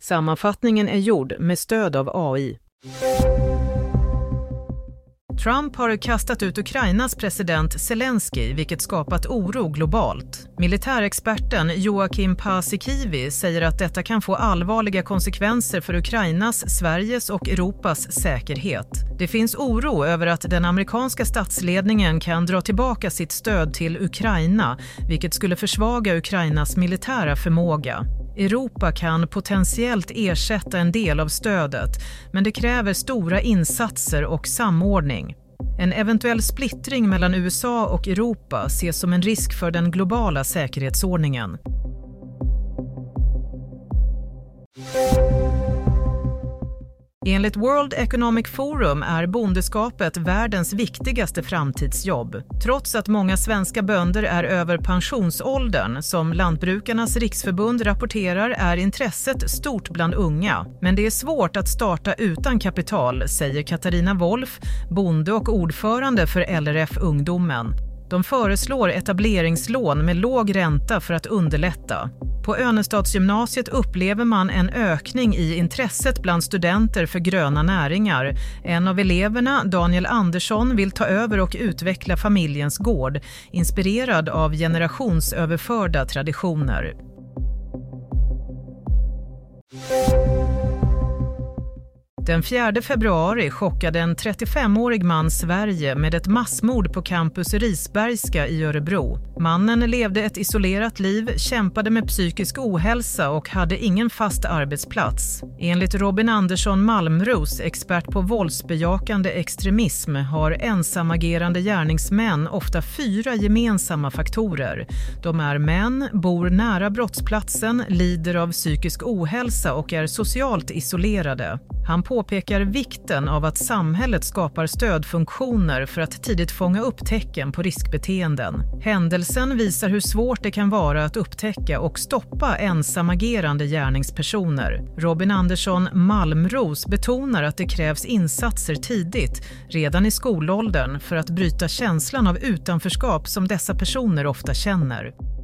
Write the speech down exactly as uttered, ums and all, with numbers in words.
Sammanfattningen är gjord med stöd av A I. Trump har kastat ut Ukrainas president Zelensky, vilket skapat oro globalt. Militärexperten Joakim Paasikivi säger att detta kan få allvarliga konsekvenser för Ukrainas, Sveriges och Europas säkerhet. Det finns oro över att den amerikanska statsledningen kan dra tillbaka sitt stöd till Ukraina, vilket skulle försvaga Ukrainas militära förmåga. Europa kan potentiellt ersätta en del av stödet, men det kräver stora insatser och samordning. En eventuell splittring mellan U S A och Europa ses som en risk för den globala säkerhetsordningen. Enligt World Economic Forum är bondeskapet världens viktigaste framtidsjobb. Trots att många svenska bönder är över pensionsåldern, som Lantbrukarnas riksförbund rapporterar, är intresset stort bland unga. Men det är svårt att starta utan kapital, säger Katarina Wolf, bonde och ordförande för L R F Ungdomen. De föreslår etableringslån med låg ränta för att underlätta. På Önestadsgymnasiet upplever man en ökning i intresset bland studenter för gröna näringar. En av eleverna, Daniel Andersson, vill ta över och utveckla familjens gård, inspirerad av generationsöverförda traditioner. Den fjärde februari chockade en trettiofemårig man Sverige med ett massmord på campus Risbergska i Örebro. Mannen levde ett isolerat liv, kämpade med psykisk ohälsa och hade ingen fast arbetsplats. Enligt Robin Andersson Malmros, expert på våldsbejakande extremism, har ensamagerande gärningsmän ofta fyra gemensamma faktorer. De är män, bor nära brottsplatsen, lider av psykisk ohälsa och är socialt isolerade. Han påpekar vikten av att samhället skapar stödfunktioner för att tidigt fånga upp tecken på riskbeteenden. Händelsen visar hur svårt det kan vara att upptäcka och stoppa ensamagerande gärningspersoner. Robin Andersson Malmros betonar att det krävs insatser tidigt, redan i skolåldern, för att bryta känslan av utanförskap som dessa personer ofta känner.